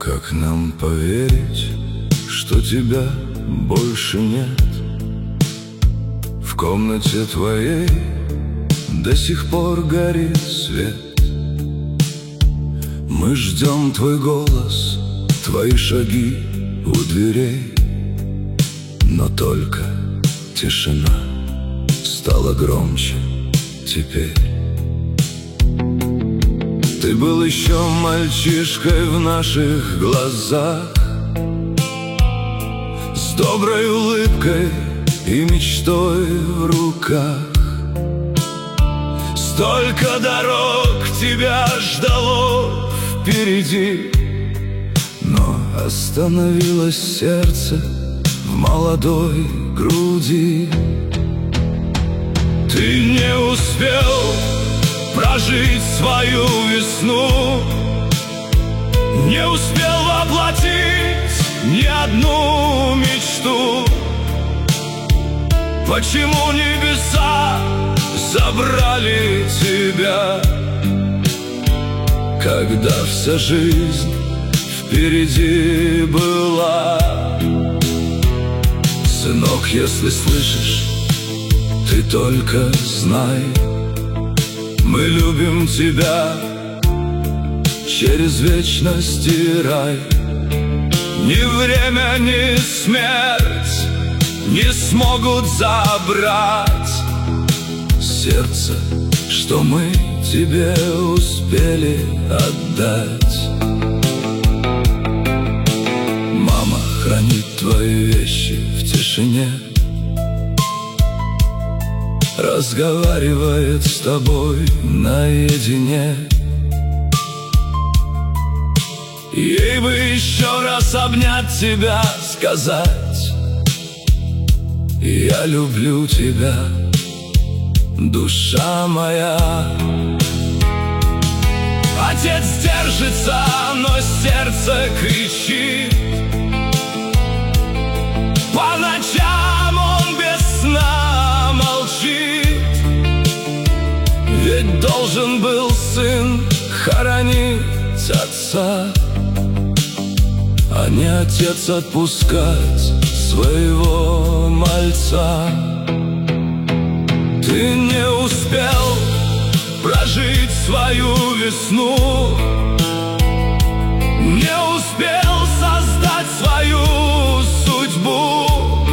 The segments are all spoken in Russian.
Как нам поверить, что тебя больше нет? В комнате твоей до сих пор горит свет. Мы ждем твой голос, твои шаги у дверей, но только тишина стала громче теперь. Ты был еще мальчишкой в наших глазах, с доброй улыбкой и мечтой в руках. Столько дорог тебя ждало впереди, но остановилось сердце в молодой груди. Ты не успел прожить свою весну, не успел воплотить ни одну мечту. Почему небеса забрали тебя, когда вся жизнь впереди была? Сынок, если слышишь, ты только знай, мы любим тебя через вечность и рай. Ни время, ни смерть не смогут забрать сердце, что мы тебе успели отдать. Мама хранит твои вещи в тишине, разговаривает с тобой наедине. Ей бы еще раз обнять тебя, сказать: я люблю тебя, душа моя. Отец держится, но сердце кричит. По ночам он без сна молчит, ведь должен был сын хоронить отца, а не отец отпускать своего мальца. Ты не успел прожить свою весну, не успел создать свою судьбу.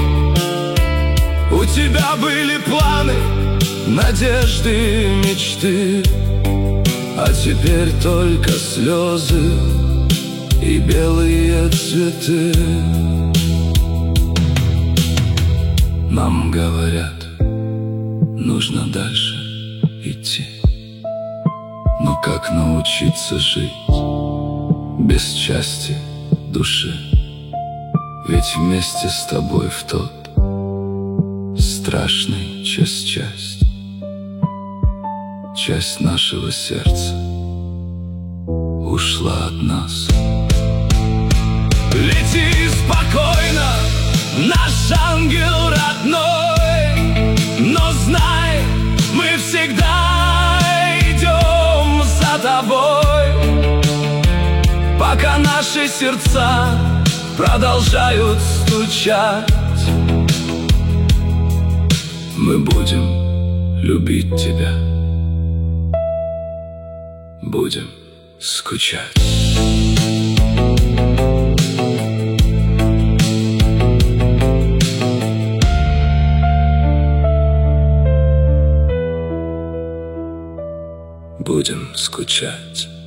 У тебя были планы, надежды, мечты, а теперь только слезы и белые цветы. Нам говорят, нужно дальше идти, но как научиться жить без части души? Ведь вместе с тобой в тот страшный час часть нашего сердца ушла от нас. Лети спокойно, наш ангел родной, но знай, мы всегда идем за тобой, пока наши сердца продолжают стучать. Мы будем любить тебя, будем скучать. Будем скучать.